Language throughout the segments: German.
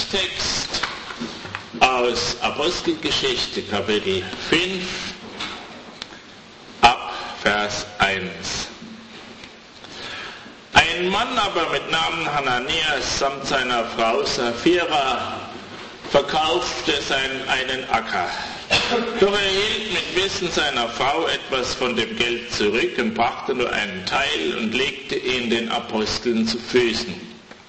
Bibeltexttext aus Apostelgeschichte Kapitel 5 ab Vers 1. Ein Mann aber mit Namen Hananias samt seiner Frau Sapphira verkaufte einen Acker. Doch er hielt mit Wissen seiner Frau etwas von dem Geld zurück und brachte nur einen Teil und legte ihn den Aposteln zu Füßen.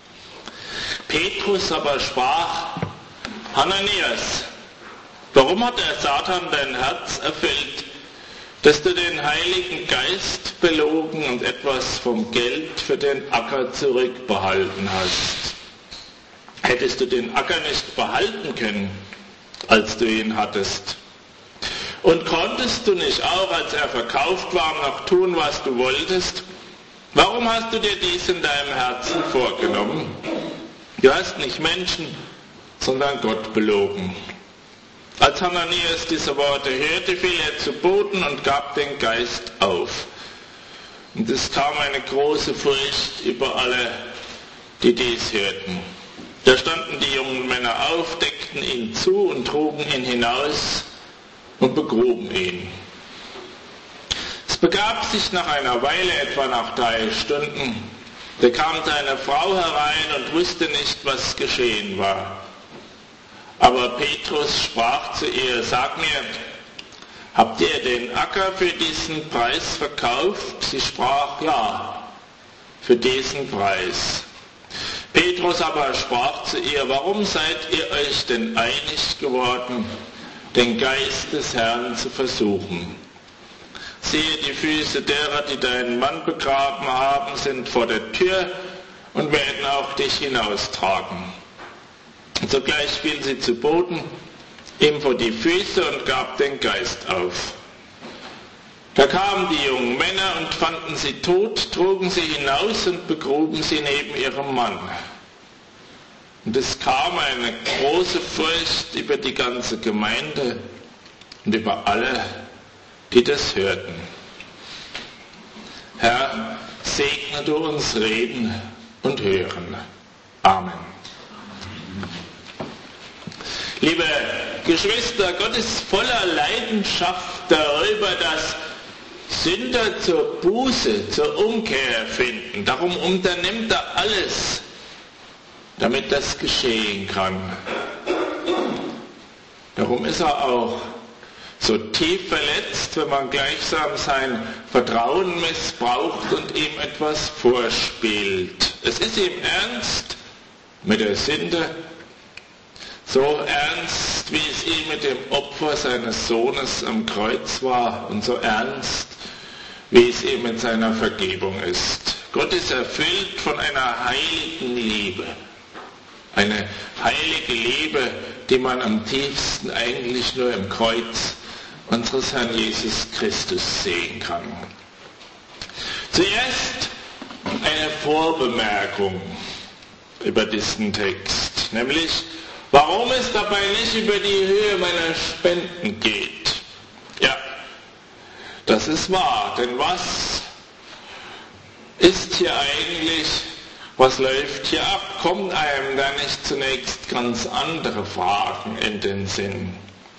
Petrus aber sprach: Hananias, warum hat der Satan dein Herz erfüllt, dass du den Heiligen Geist belogen und etwas vom Geld für den Acker zurückbehalten hast? Hättest du den Acker nicht behalten können, als du ihn hattest? Und konntest du nicht auch, als er verkauft war, noch tun, was du wolltest? Warum hast du dir dies in deinem Herzen vorgenommen? Du hast nicht Menschen, sondern Gott belogen. Als Hananias diese Worte hörte, fiel er zu Boden und gab den Geist auf. Und es kam eine große Furcht über alle, die dies hörten. Da standen die jungen Männer auf, deckten ihn zu und trugen ihn hinaus und begruben ihn. Es begab sich nach einer Weile, etwa nach 3 Stunden, da kam seine Frau herein und wusste nicht, was geschehen war. Aber Petrus sprach zu ihr: Sag mir, habt ihr den Acker für diesen Preis verkauft? Sie sprach: Ja, für diesen Preis. Petrus aber sprach zu ihr: Warum seid ihr euch denn einig geworden, den Geist des Herrn zu versuchen? Siehe, die Füße derer, die deinen Mann begraben haben, sind vor der Tür und werden auch dich hinaustragen. Und sogleich fiel sie zu Boden, ihm vor die Füße und gab den Geist auf. Da kamen die jungen Männer und fanden sie tot, trugen sie hinaus und begruben sie neben ihrem Mann. Und es kam eine große Furcht über die ganze Gemeinde und über alle, die das hörten. Herr, segne du uns reden und hören. Amen. Liebe Geschwister, Gott ist voller Leidenschaft darüber, dass Sünder zur Buße, zur Umkehr finden. Darum unternimmt er alles, damit das geschehen kann. Darum ist er auch so tief verletzt, wenn man gleichsam sein Vertrauen missbraucht und ihm etwas vorspielt. Es ist ihm ernst mit der Sünde, so ernst, wie es ihm mit dem Opfer seines Sohnes am Kreuz war, und so ernst, wie es ihm mit seiner Vergebung ist. Gott ist erfüllt von einer heiligen Liebe. Eine heilige Liebe, die man am tiefsten eigentlich nur im Kreuz unseres Herrn Jesus Christus sehen kann. Zuerst eine Vorbemerkung über diesen Text, nämlich warum es dabei nicht über die Höhe meiner Spenden geht. Ja, das ist wahr, denn was ist hier eigentlich, was läuft hier ab? Kommen einem da nicht zunächst ganz andere Fragen in den Sinn?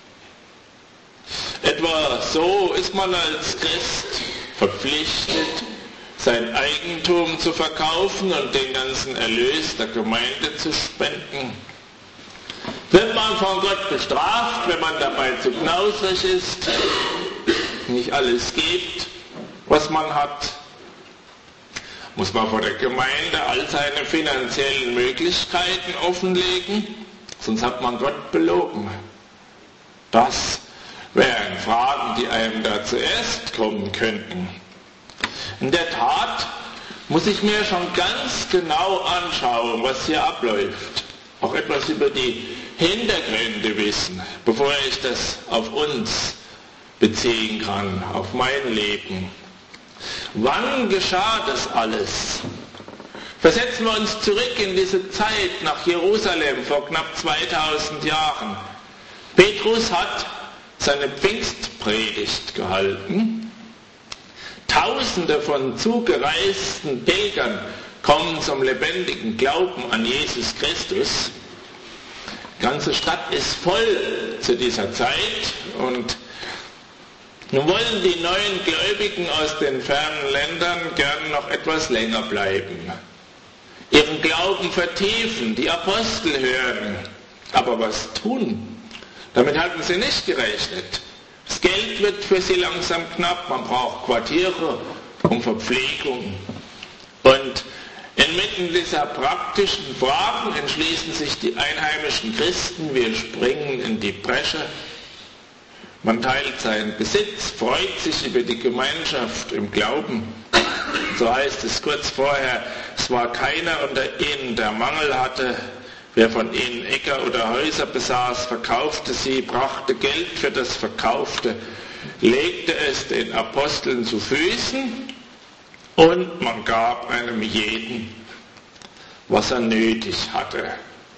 Etwa so ist man als Christ verpflichtet, sein Eigentum zu verkaufen und den ganzen Erlös der Gemeinde zu spenden. Wird man von Gott bestraft, wenn man dabei zu knausrig ist, nicht alles gibt, was man hat? Muss man vor der Gemeinde all seine finanziellen Möglichkeiten offenlegen, sonst hat man Gott belogen. Das wären Fragen, die einem da zuerst kommen könnten. In der Tat muss ich mir schon ganz genau anschauen, was hier abläuft. Auch etwas über die Hintergründe wissen, bevor ich das auf uns beziehen kann, auf mein Leben. Wann geschah das alles? Versetzen wir uns zurück in diese Zeit nach Jerusalem vor knapp 2000 Jahren. Petrus hat seine Pfingstpredigt gehalten. Tausende von zugereisten Pilgern kommen zum lebendigen Glauben an Jesus Christus. Die ganze Stadt ist voll zu dieser Zeit und nun wollen die neuen Gläubigen aus den fernen Ländern gern noch etwas länger bleiben, ihren Glauben vertiefen, die Apostel hören. Aber was tun? Damit hatten sie nicht gerechnet. Das Geld wird für sie langsam knapp, man braucht Quartiere und Verpflegung. Und inmitten dieser praktischen Fragen entschließen sich die einheimischen Christen, wir springen in die Bresche. Man teilt seinen Besitz, freut sich über die Gemeinschaft im Glauben. So heißt es kurz vorher, es war keiner unter ihnen, der Mangel hatte. Wer von ihnen Äcker oder Häuser besaß, verkaufte sie, brachte Geld für das Verkaufte, legte es den Aposteln zu Füßen und man gab einem jeden, was er nötig hatte.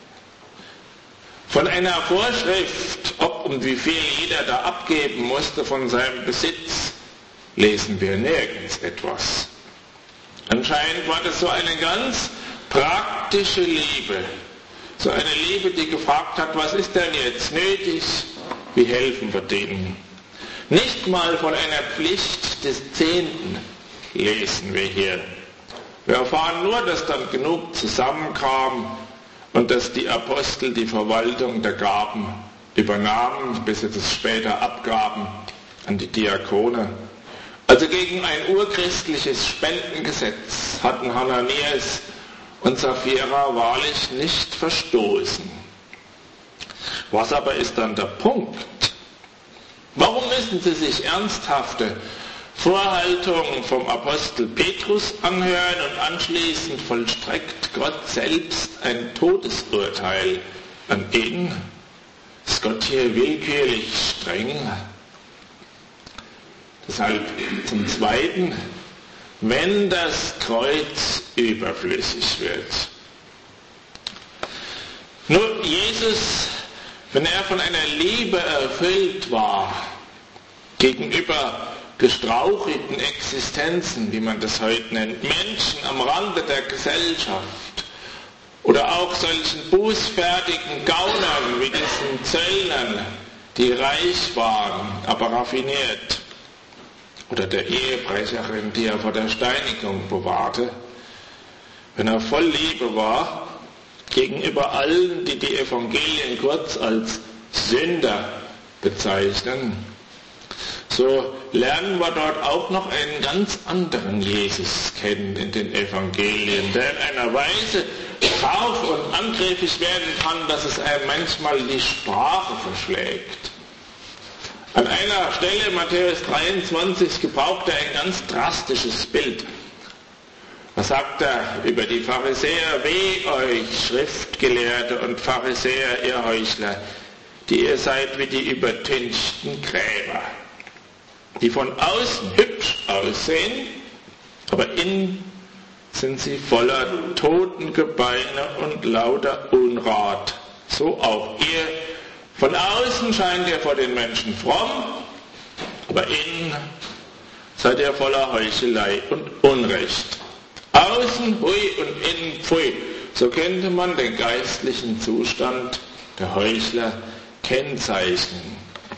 Von einer Vorschrift, ob und wie viel jeder da abgeben musste von seinem Besitz, lesen wir nirgends etwas. Anscheinend war das so eine ganz praktische Liebe. So eine Liebe, die gefragt hat, was ist denn jetzt nötig? Wie helfen wir denen? Nicht mal von einer Pflicht des Zehnten lesen wir hier. Wir erfahren nur, dass dann genug zusammenkam und dass die Apostel die Verwaltung der Gaben übernahmen, bis sie das später abgaben an die Diakone. Also gegen ein urchristliches Spendengesetz hatten Hananias und Sapphira wahrlich nicht verstoßen. Was aber ist dann der Punkt? Warum müssen sie sich ernsthafte Vorhaltungen vom Apostel Petrus anhören und anschließend vollstreckt Gott selbst ein Todesurteil an ihnen? Ist Gott hier willkürlich streng? Deshalb zum Zweiten, wenn das Kreuz überflüssig wird. Nur Jesus, wenn er von einer Liebe erfüllt war, gegenüber gestrauchelten Existenzen, wie man das heute nennt, Menschen am Rande der Gesellschaft oder auch solchen bußfertigen Gaunern wie diesen Zöllnern, die reich waren, aber raffiniert, oder der Ehebrecherin, die er vor der Steinigung bewahrte, wenn er voll Liebe war, gegenüber allen, die die Evangelien kurz als Sünder bezeichnen, so lernen wir dort auch noch einen ganz anderen Jesus kennen in den Evangelien, der in einer Weise scharf und angriffig werden kann, dass es einem manchmal die Sprache verschlägt. An einer Stelle, Matthäus 23, gebraucht er ein ganz drastisches Bild. Was sagt er über die Pharisäer? Weh euch, Schriftgelehrte und Pharisäer, ihr Heuchler, die ihr seid wie die übertünchten Gräber, die von außen hübsch aussehen, aber innen sind sie voller Totengebeine und lauter Unrat. So auch ihr. Von außen scheint ihr vor den Menschen fromm, aber innen seid ihr voller Heuchelei und Unrecht. Außen hui und innen pfui. So könnte man den geistlichen Zustand der Heuchler kennzeichnen.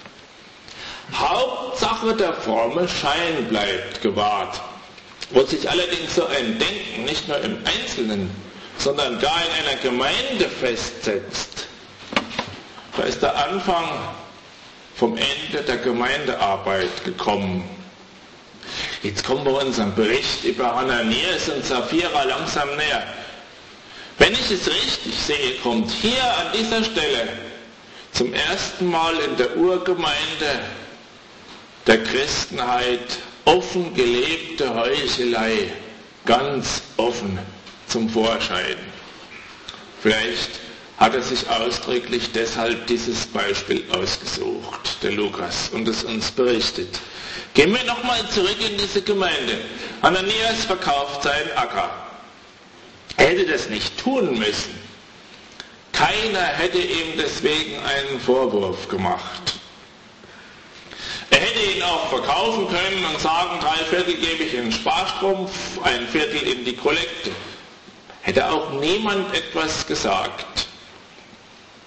Hauptsache der fromme Schein bleibt gewahrt. Wo sich allerdings so ein Denken nicht nur im Einzelnen, sondern gar in einer Gemeinde festsetzt, da ist der Anfang vom Ende der Gemeindearbeit gekommen. Jetzt kommen wir unserem Bericht über Hananias und Sapphira langsam näher. Wenn ich es richtig sehe, kommt hier an dieser Stelle zum ersten Mal in der Urgemeinde der Christenheit offen gelebte Heuchelei ganz offen zum Vorschein. Vielleicht hat er sich ausdrücklich deshalb dieses Beispiel ausgesucht, der Lukas, und es uns berichtet. Gehen wir nochmal zurück in diese Gemeinde. Hananias verkauft seinen Acker. Er hätte das nicht tun müssen. Keiner hätte ihm deswegen einen Vorwurf gemacht. Er hätte ihn auch verkaufen können und sagen, 3/4 gebe ich in den Sparstrumpf, 1/4 in die Kollekte. Hätte auch niemand etwas gesagt.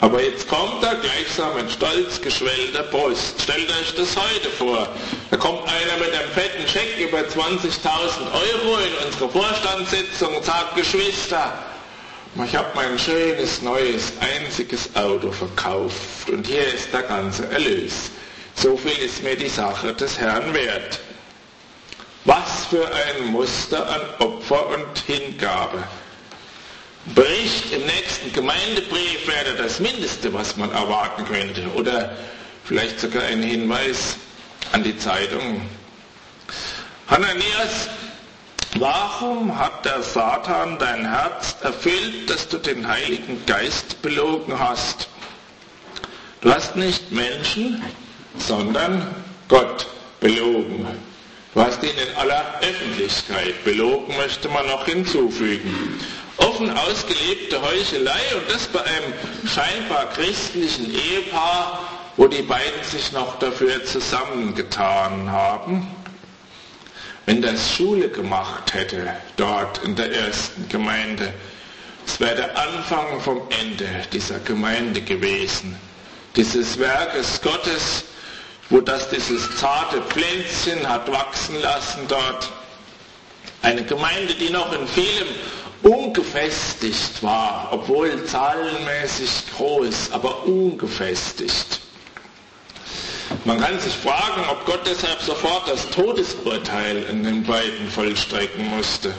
Aber jetzt kommt er gleichsam mit stolz geschwellter Brust. Stellt euch das heute vor. Da kommt einer mit einem fetten Scheck über 20.000 Euro in unsere Vorstandssitzung und sagt, Geschwister, ich habe mein schönes, neues, einziges Auto verkauft und hier ist der ganze Erlös. So viel ist mir die Sache des Herrn wert. Was für ein Muster an Opfer und Hingabe. Bericht im nächsten Gemeindebrief wäre das Mindeste, was man erwarten könnte. Oder vielleicht sogar ein Hinweis an die Zeitung. Hananias, warum hat der Satan dein Herz erfüllt, dass du den Heiligen Geist belogen hast? Du hast nicht Menschen, sondern Gott belogen. Du hast ihn in aller Öffentlichkeit belogen, möchte man noch hinzufügen. Offen ausgelebte Heuchelei, und das bei einem scheinbar christlichen Ehepaar, wo die beiden sich noch dafür zusammengetan haben. Wenn das Schule gemacht hätte, dort in der ersten Gemeinde, es wäre der Anfang vom Ende dieser Gemeinde gewesen, dieses Werkes Gottes, wo das dieses zarte Pflänzchen hat wachsen lassen dort. Eine Gemeinde, die noch in vielem ungefestigt war, obwohl zahlenmäßig groß, aber ungefestigt. Man kann sich fragen, ob Gott deshalb sofort das Todesurteil in den beiden vollstrecken musste.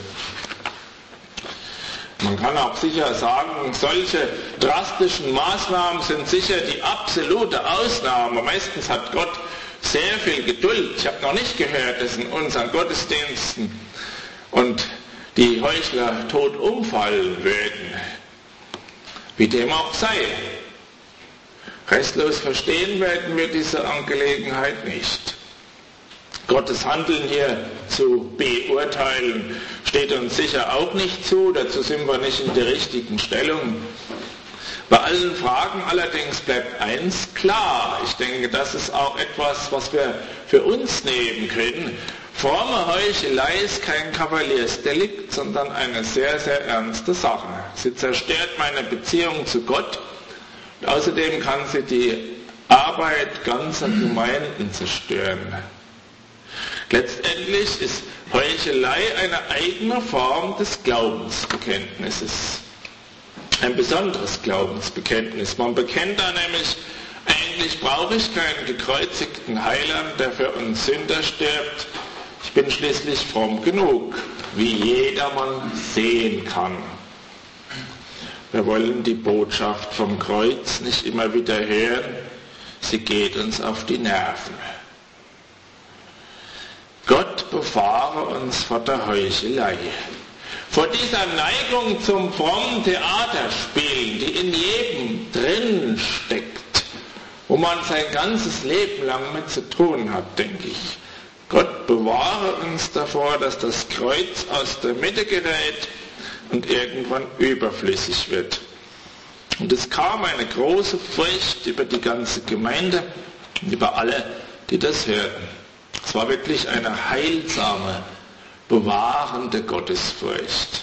Man kann auch sicher sagen, solche drastischen Maßnahmen sind sicher die absolute Ausnahme. Meistens hat Gott sehr viel Geduld. Ich habe noch nicht gehört, dass in unseren Gottesdiensten und die Heuchler tot umfallen würden. Wie dem auch sei. Restlos verstehen werden wir diese Angelegenheit nicht. Gottes Handeln hier zu beurteilen, steht uns sicher auch nicht zu. Dazu sind wir nicht in der richtigen Stellung. Bei allen Fragen allerdings bleibt eins klar. Ich denke, das ist auch etwas, was wir für uns nehmen können. Fromme Heuchelei ist kein Kavaliersdelikt, sondern eine sehr, sehr ernste Sache. Sie zerstört meine Beziehung zu Gott. Und außerdem kann sie die Arbeit ganzer Gemeinden zerstören. Letztendlich ist Heuchelei eine eigene Form des Glaubensbekenntnisses. Ein besonderes Glaubensbekenntnis. Man bekennt da nämlich, eigentlich brauche ich keinen gekreuzigten Heiland, der für uns Sünder stirbt. Ich bin schließlich fromm genug, wie jedermann sehen kann. Wir wollen die Botschaft vom Kreuz nicht immer wieder hören. Sie geht uns auf die Nerven. Gott bewahre uns vor der Heuchelei. Vor dieser Neigung zum frommen Theaterspielen, die in jedem drin steckt, wo man sein ganzes Leben lang mit zu tun hat, denke ich. Gott bewahre uns davor, dass das Kreuz aus der Mitte gerät und irgendwann überflüssig wird. Und es kam eine große Furcht über die ganze Gemeinde und über alle, die das hörten. Es war wirklich eine heilsame, bewahrende Gottesfurcht.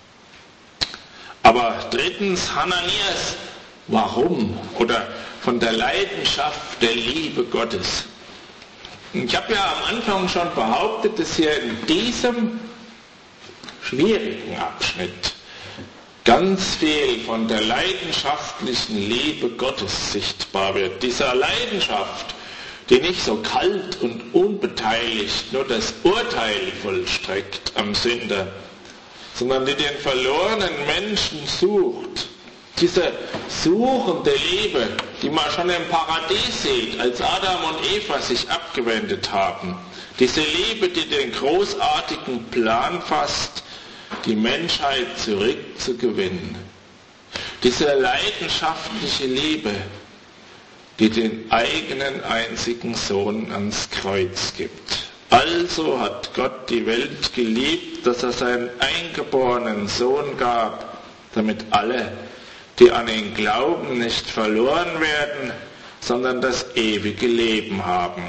Aber drittens, Hananias, warum? Oder von der Leidenschaft der Liebe Gottes. Ich habe ja am Anfang schon behauptet, dass hier in diesem schwierigen Abschnitt ganz viel von der leidenschaftlichen Liebe Gottes sichtbar wird. Dieser Leidenschaft, die nicht so kalt und unbeteiligt nur das Urteil vollstreckt am Sünder, sondern die den verlorenen Menschen sucht. Diese suchende Liebe, die man schon im Paradies sieht, als Adam und Eva sich abgewendet haben. Diese Liebe, die den großartigen Plan fasst, die Menschheit zurückzugewinnen. Diese leidenschaftliche Liebe, die den eigenen einzigen Sohn ans Kreuz gibt. Also hat Gott die Welt geliebt, dass er seinen eingeborenen Sohn gab, damit alle, die an ihn glauben, nicht verloren werden, sondern das ewige Leben haben.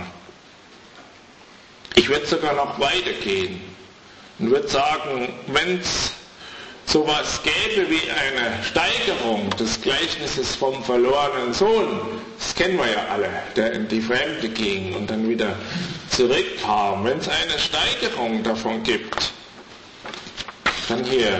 Ich würde sogar noch weitergehen und würde sagen, wenn es sowas gäbe wie eine Steigerung des des Gleichnisses vom verlorenen Sohn, das kennen wir ja alle, der in die Fremde ging und dann wieder zurückkam. Wenn es eine Steigerung davon gibt, dann hier,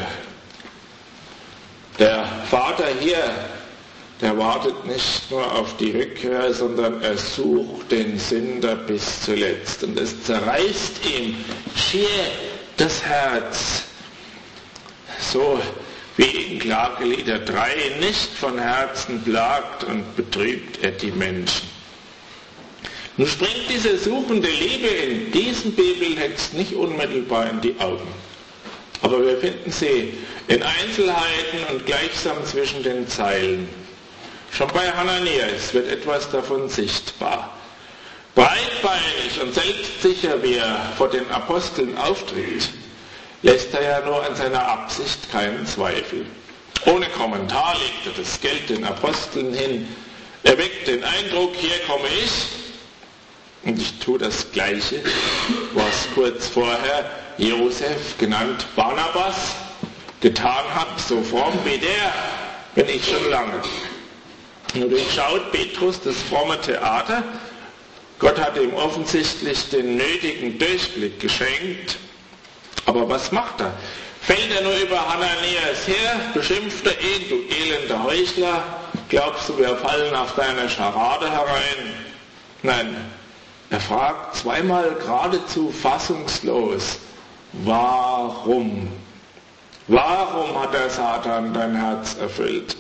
der Vater hier, der wartet nicht nur auf die Rückkehr, sondern er sucht den Sünder bis zuletzt. Und es zerreißt ihm schier das Herz. So wie in Klagelieder 3, nicht von Herzen plagt und betrübt er die Menschen. Nun springt diese suchende Liebe in diesem Bibeltext nicht unmittelbar in die Augen. Aber wir finden sie in Einzelheiten und gleichsam zwischen den Zeilen. Schon bei Hananias wird etwas davon sichtbar. Breitbeinig und selbstsicher, wie er vor den Aposteln auftritt, lässt er ja nur an seiner Absicht keinen Zweifel. Ohne Kommentar legt er das Geld den Aposteln hin. Er weckt den Eindruck, hier komme ich und ich tue das Gleiche, was kurz vorher Josef, genannt Barnabas, getan hat, so fromm wie der bin ich schon lange. Nur durchschaut Petrus das fromme Theater. Gott hat ihm offensichtlich den nötigen Durchblick geschenkt. Aber was macht er? Fällt er nur über Hananias her, beschimpft er ihn, du elender Heuchler, glaubst du, wir fallen auf deine Scharade herein? Nein, er fragt zweimal geradezu fassungslos, warum? Warum hat der Satan dein Herz erfüllt?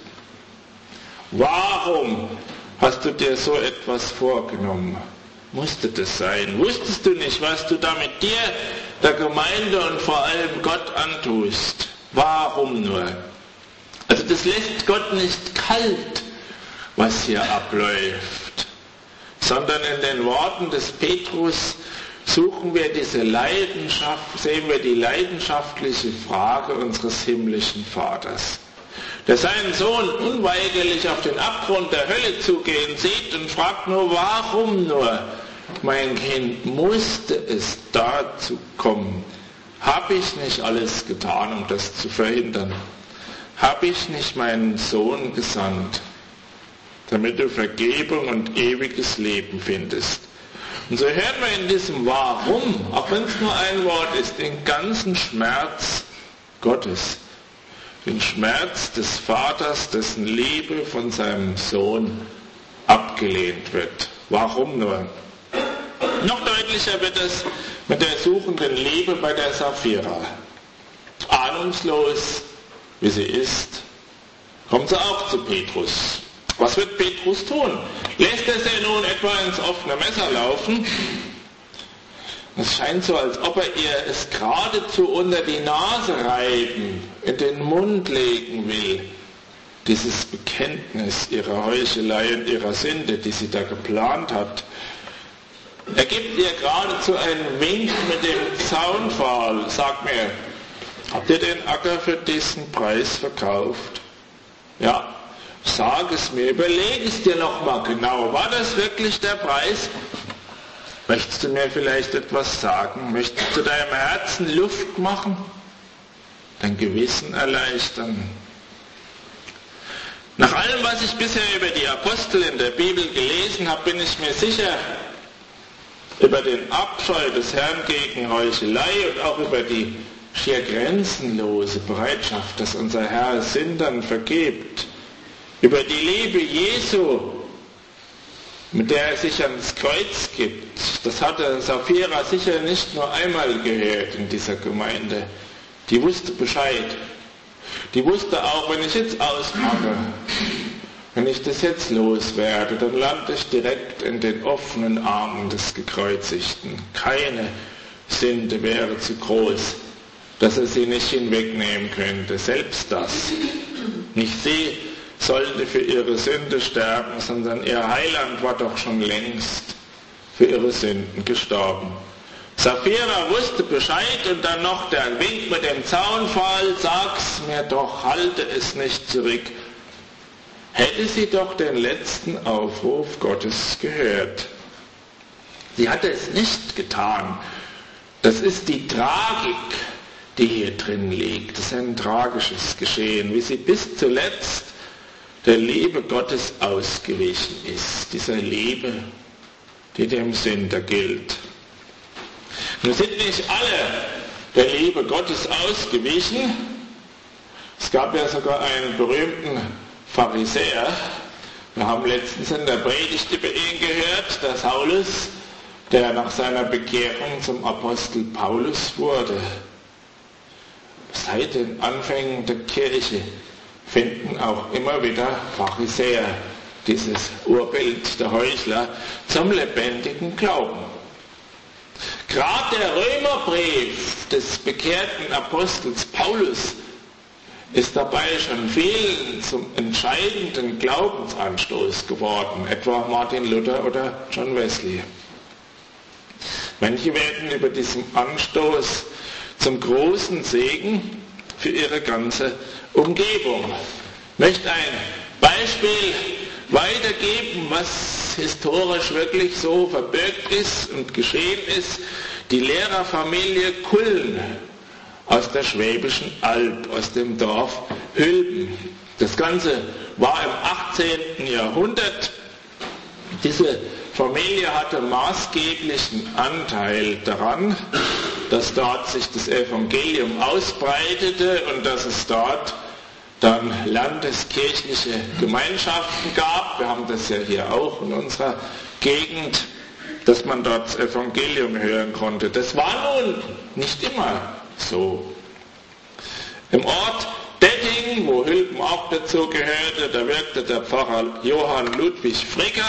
Warum hast du dir so etwas vorgenommen? Musste das sein? Wusstest du nicht, was du da mit dir, der Gemeinde und vor allem Gott antust? Warum nur? Also das lässt Gott nicht kalt, was hier abläuft, sondern in den Worten des Petrus suchen wir diese Leidenschaft, sehen wir die leidenschaftliche Frage unseres himmlischen Vaters, der seinen Sohn unweigerlich auf den Abgrund der Hölle zugehen sieht und fragt nur, warum nur, mein Kind, musste es dazu kommen? Habe ich nicht alles getan, um das zu verhindern? Habe ich nicht meinen Sohn gesandt, damit du Vergebung und ewiges Leben findest? Und so hören wir in diesem Warum, auch wenn es nur ein Wort ist, den ganzen Schmerz Gottes. Den Schmerz des Vaters, dessen Liebe von seinem Sohn abgelehnt wird. Warum nur? Noch deutlicher wird es mit der suchenden Liebe bei der Sapphira. Ahnungslos, wie sie ist, kommt sie auch zu Petrus. Was wird Petrus tun? Lässt er sie nun etwa ins offene Messer laufen? Es scheint so, als ob er ihr es geradezu unter die Nase reiben, in den Mund legen will. Dieses Bekenntnis ihrer Heuchelei und ihrer Sünde, die sie da geplant hat. Er gibt ihr geradezu einen Wink mit dem Zaunpfahl. Sag mir, habt ihr den Acker für diesen Preis verkauft? Ja, sag es mir, überleg es dir nochmal genau. War das wirklich der Preis? Möchtest du mir vielleicht etwas sagen? Möchtest du deinem Herzen Luft machen? Dein Gewissen erleichtern? Nach allem, was ich bisher über die Apostel in der Bibel gelesen habe, bin ich mir sicher, über den Abscheu des Herrn gegen Heuchelei und auch über die schier grenzenlose Bereitschaft, dass unser Herr Sündern vergibt, über die Liebe Jesu, mit der er sich ans Kreuz gibt. Das hatte Sapphira sicher nicht nur einmal gehört in dieser Gemeinde. Die wusste Bescheid. Die wusste auch, wenn ich jetzt auspacke, wenn ich das jetzt loswerde, dann lande ich direkt in den offenen Armen des Gekreuzigten. Keine Sünde wäre zu groß, dass er sie nicht hinwegnehmen könnte. Selbst das. Nicht sie sollte für ihre Sünde sterben, sondern ihr Heiland war doch schon längst für ihre Sünden gestorben. Sapphira wusste Bescheid und dann noch der Wink mit dem Zaunpfahl, sag's mir doch, halte es nicht zurück. Hätte sie doch den letzten Aufruf Gottes gehört. Sie hatte es nicht getan. Das ist die Tragik, die hier drin liegt. Das ist ein tragisches Geschehen, wie sie bis zuletzt der Liebe Gottes ausgewichen ist, dieser Liebe, die dem Sünder gilt. Nun sind nicht alle der Liebe Gottes ausgewichen. Es gab ja sogar einen berühmten Pharisäer. Wir haben letztens in der Predigt über ihn gehört, der Saulus, der nach seiner Bekehrung zum Apostel Paulus wurde. Seit den Anfängen der Kirche finden auch immer wieder Pharisäer, dieses Urbild der Heuchler, zum lebendigen Glauben. Gerade der Römerbrief des bekehrten Apostels Paulus ist dabei schon vielen zum entscheidenden Glaubensanstoß geworden, etwa Martin Luther oder John Wesley. Manche werden über diesen Anstoß zum großen Segen für ihre ganze Umgebung. Ich möchte ein Beispiel weitergeben, was historisch wirklich so verbirgt ist und geschehen ist. Die Lehrerfamilie Kullen aus der Schwäbischen Alb, aus dem Dorf Hülben. Das Ganze war im 18. Jahrhundert. Diese Familie hatte maßgeblichen Anteil daran, dass dort sich das Evangelium ausbreitete und dass es dort dann landeskirchliche Gemeinschaften gab. Wir haben das ja hier auch in unserer Gegend, dass man dort das Evangelium hören konnte. Das war nun nicht immer so. Im Ort Detting, wo Hülben auch dazu gehörte, da wirkte der Pfarrer Johann Ludwig Fricker,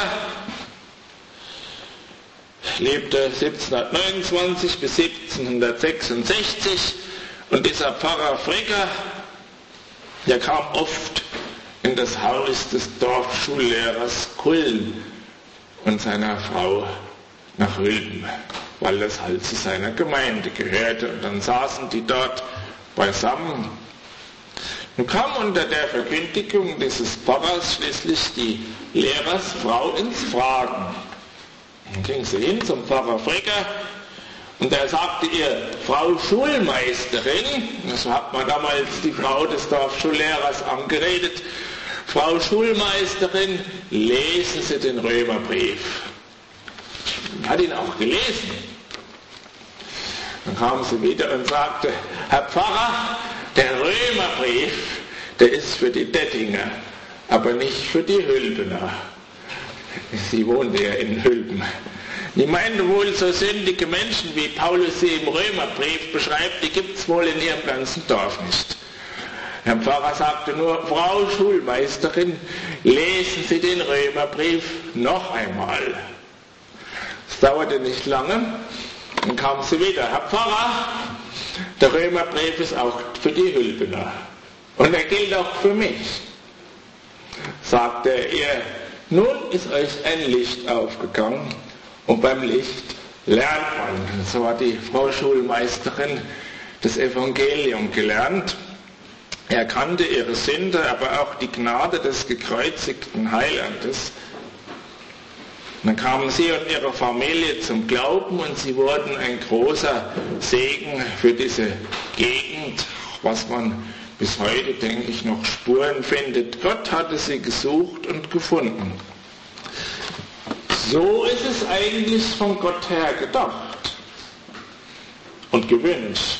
lebte 1729 bis 1766, und dieser Pfarrer Fricker, der kam oft in das Haus des Dorfschullehrers Kullen und seiner Frau nach Hülben, weil das halt zu seiner Gemeinde gehörte. Und dann saßen die dort beisammen. Nun kam unter der Verkündigung dieses Pfarrers schließlich die Lehrersfrau ins Fragen. Dann ging sie hin zum Pfarrer Fricker und er sagte ihr: Frau Schulmeisterin, so hat man damals die Frau des Dorfschullehrers angeredet, Frau Schulmeisterin, lesen Sie den Römerbrief. Hat ihn auch gelesen. Dann kam sie wieder und sagte: Herr Pfarrer, der Römerbrief, der ist für die Dettinger, aber nicht für die Hülbener. Sie wohnte ja in Hülben. Die meinte wohl, so sündige Menschen, wie Paulus sie im Römerbrief beschreibt, die gibt es wohl in ihrem ganzen Dorf nicht. Herr Pfarrer sagte nur: Frau Schulmeisterin, lesen Sie den Römerbrief noch einmal. Es dauerte nicht lange, dann kam sie wieder: Herr Pfarrer, der Römerbrief ist auch für die Hülbener und er gilt auch für mich. Sagte er ihr: Nun ist euch ein Licht aufgegangen und beim Licht lernt man. So hat die Frau Schulmeisterin das Evangelium gelernt. Er kannte ihre Sünde, aber auch die Gnade des gekreuzigten Heilandes. Dann kamen sie und ihre Familie zum Glauben und sie wurden ein großer Segen für diese Gegend, was man bis heute, denke ich, noch Spuren findet. Gott hatte sie gesucht und gefunden. So ist es eigentlich von Gott her gedacht und gewünscht.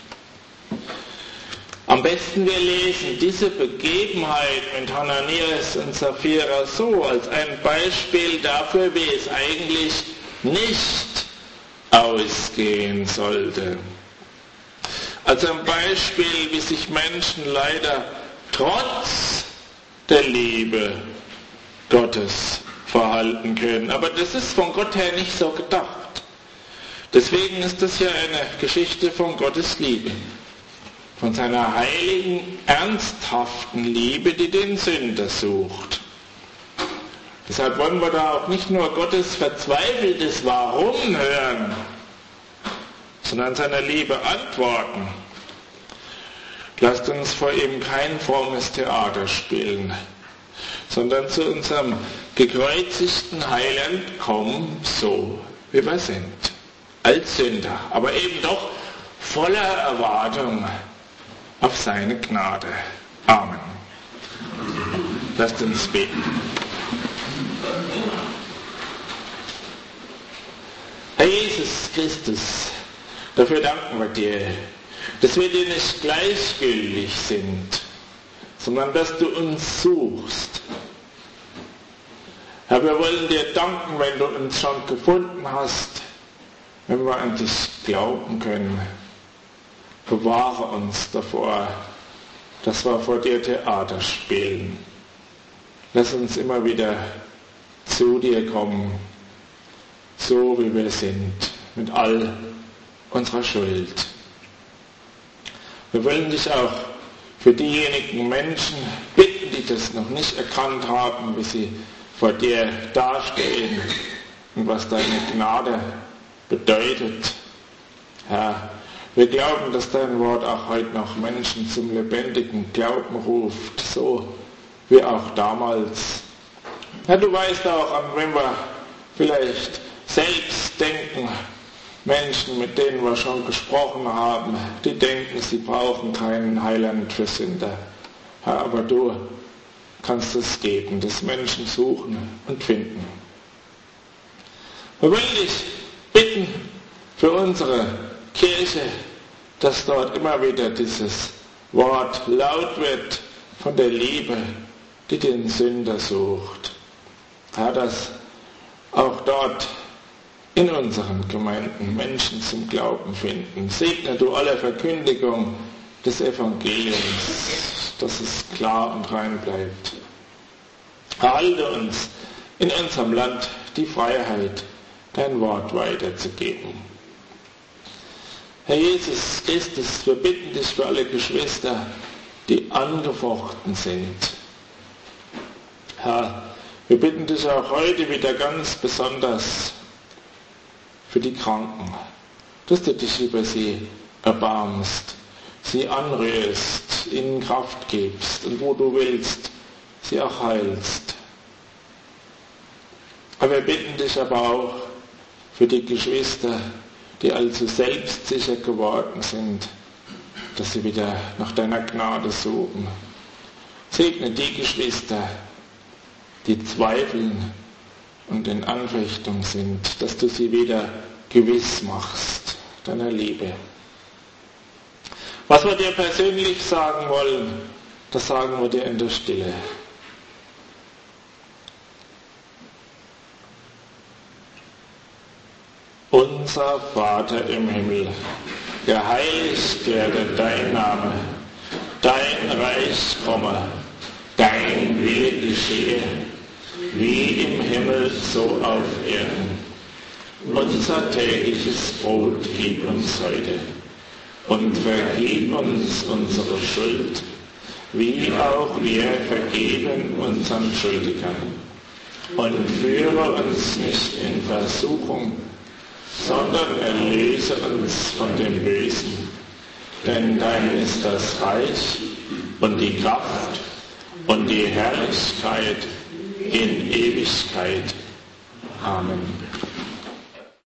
Am besten wir lesen diese Begebenheit mit Hananias und Sapphira so als ein Beispiel dafür, wie es eigentlich nicht ausgehen sollte. Als ein Beispiel, wie sich Menschen leider trotz der Liebe Gottes verhalten können. Aber das ist von Gott her nicht so gedacht. Deswegen ist das ja eine Geschichte von Gottes Liebe. Von seiner heiligen, ernsthaften Liebe, die den Sünder sucht. Deshalb wollen wir da auch nicht nur Gottes verzweifeltes Warum hören, sondern seiner Liebe antworten. Lasst uns vor ihm kein frommes Theater spielen, sondern zu unserem gekreuzigten Heiland kommen, so wie wir sind. Als Sünder, aber eben doch voller Erwartung auf seine Gnade. Amen. Lasst uns beten. Herr Jesus Christus, dafür danken wir dir, dass wir dir nicht gleichgültig sind, sondern dass du uns suchst. Herr, wir wollen dir danken, wenn du uns schon gefunden hast, wenn wir an dich glauben können. Bewahre uns davor, dass wir vor dir Theater spielen. Lass uns immer wieder zu dir kommen, so wie wir sind, mit all unserer Schuld. Wir wollen dich auch für diejenigen Menschen bitten, die das noch nicht erkannt haben, wie sie vor dir dastehen und was deine Gnade bedeutet. Herr, wir glauben, dass dein Wort auch heute noch Menschen zum lebendigen Glauben ruft, so wie auch damals. Herr, du weißt auch, an wen wir vielleicht selbst denken, Menschen, mit denen wir schon gesprochen haben, die denken, sie brauchen keinen Heiland für Sünder. Herr, aber du kannst es geben, dass Menschen suchen und finden. Wir wollen dich bitten für unsere Kirche, dass dort immer wieder dieses Wort laut wird von der Liebe, die den Sünder sucht. Herr, dass auch dort in unseren Gemeinden Menschen zum Glauben finden. Segne du alle Verkündigung des Evangeliums, dass es klar und rein bleibt. Erhalte uns in unserem Land die Freiheit, dein Wort weiterzugeben. Herr Jesus Christus, wir bitten dich für alle Geschwister, die angefochten sind. Herr, wir bitten dich auch heute wieder ganz besonders für die Kranken, dass du dich über sie erbarmst, sie anrührst, ihnen Kraft gibst und wo du willst, sie auch heilst. Aber wir bitten dich aber auch für die Geschwister, die allzu selbstsicher geworden sind, dass sie wieder nach deiner Gnade suchen. Segne die Geschwister, die zweifeln und in Anfechtung sind, dass du sie wieder gewiss machst, deiner Liebe. Was wir dir persönlich sagen wollen, das sagen wir dir in der Stille. Unser Vater im Himmel, geheiligt werde dein Name, dein Reich komme, dein Wille geschehe, wie im Himmel so auf Erden. Unser tägliches Brot gib uns heute und vergib uns unsere Schuld, wie auch wir vergeben unseren Schuldigern. Und führe uns nicht in Versuchung, sondern erlöse uns von dem Bösen. Denn dein ist das Reich und die Kraft und die Herrlichkeit in Ewigkeit. Amen.